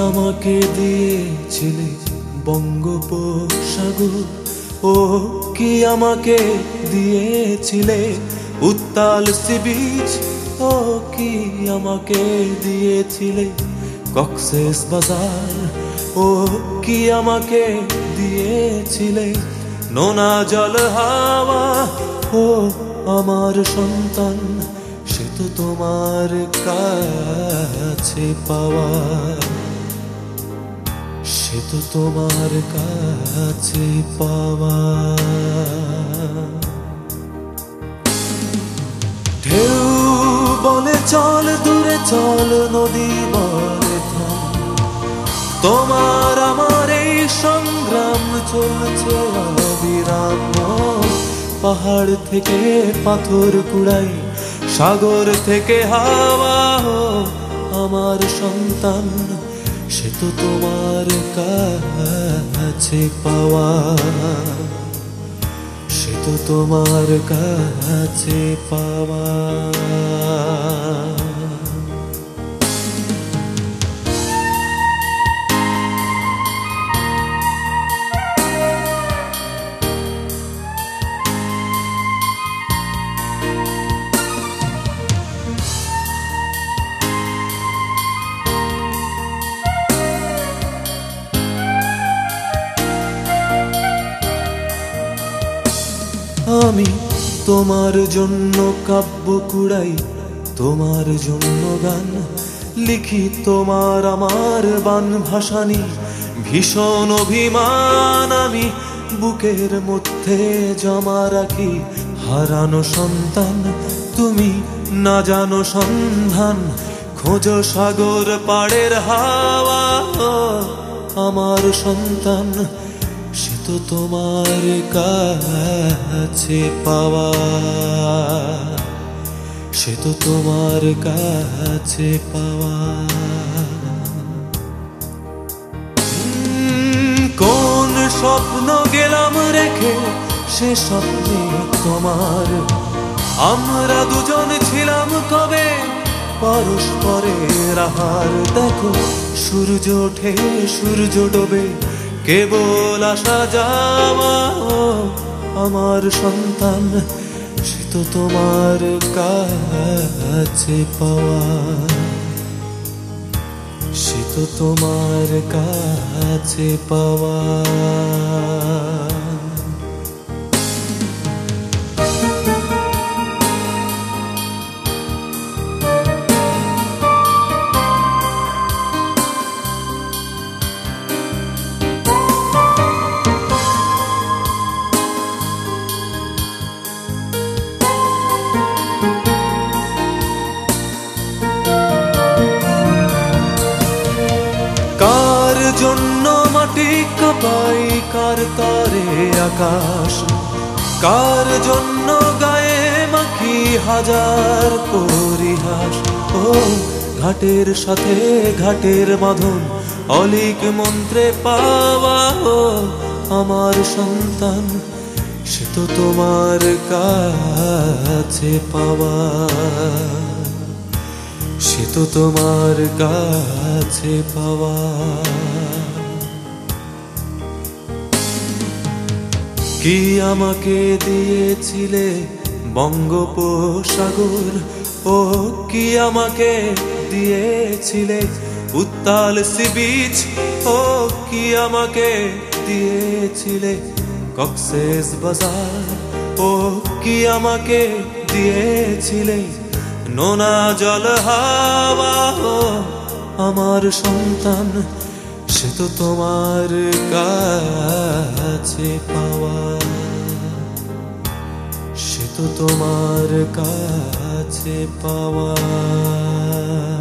আমাকে দিয়েছিলে বঙ্গোপসাগর, ও কি আমাকে দিয়েছিলে উত্তাল সি বিচ, ও কি আমাকে দিয়েছিলে কক্সেস বাজার, ও কি আমাকে দিয়েছিলে নোনা জল হাওয়া। ও আমার সন্তান, সে তো তোমার কাছে পাওয়া, সে তো তোমার কাছে পাওয়া। ঢেউ বলে চল দূরে চল, নদী বলে থাম, তোমার আমার এই সংগ্রাম চলছে অবিরাম। পাহাড় থেকে পাথর কুড়াই, সাগর থেকে হাওয়া, আমার সন্তান, সে তো তোমার কাছে পাওয়া, সে তো তোমার কাছে পাওয়া। আমি তোমার জন্য কাব্য কুড়াই, তোমার জন্য গান লিখি, তোমার আমার বান ভাসানি ভীষণ অভিমান আমি বুকের মধ্যে জমা রাখি। হারানো সন্তান তুমি না জানো সন্ধান, খোঁজো সাগর পাড়ের হাওয়া। আমার সন্তান, সে তো তোমার কাছে পাওয়া, সে তো তোমার কাছে পাওয়া। কোন স্বপ্ন গেলাম রেখে, সে স্বপ্নে তোমার, আমরা দুজন ছিলাম কবে পরস্পরের আহার। দেখো সূর্য ওঠে সূর্য ডোবে, কেবল আসা যাওয়া। আমার সন্তান, সে তো তোমার কাছে পাওয়া, সে তো তোমার কাছে পাওয়া। কার জন্য মাটি কাঁপাই, কার তরে আকাশ, কার জন্য গায়ে মাখি হাজার পরিহাস। ও ঘাটের সাথে ঘাটের বাঁধন অলিক মন্ত্রে পাওয়া। আমার সন্তান, সে তো তোমার কাছে পাওয়া, সে তো তোমার কাছে পাওয়া। কি আমাকে দিয়েছিলে বঙ্গোপসাগর, ও কি আমাকে দিয়েছিলে উত্তাল সি বিচ, ও কি আমাকে দিয়েছিলে কক্সেস বাজার, ও কি আমাকে দিয়েছিলে নোনা জল হাওয়া। আমার সন্তান, সে তো তোমার কাছে পাওয়া, সে তো তোমার কাছে পাওয়া।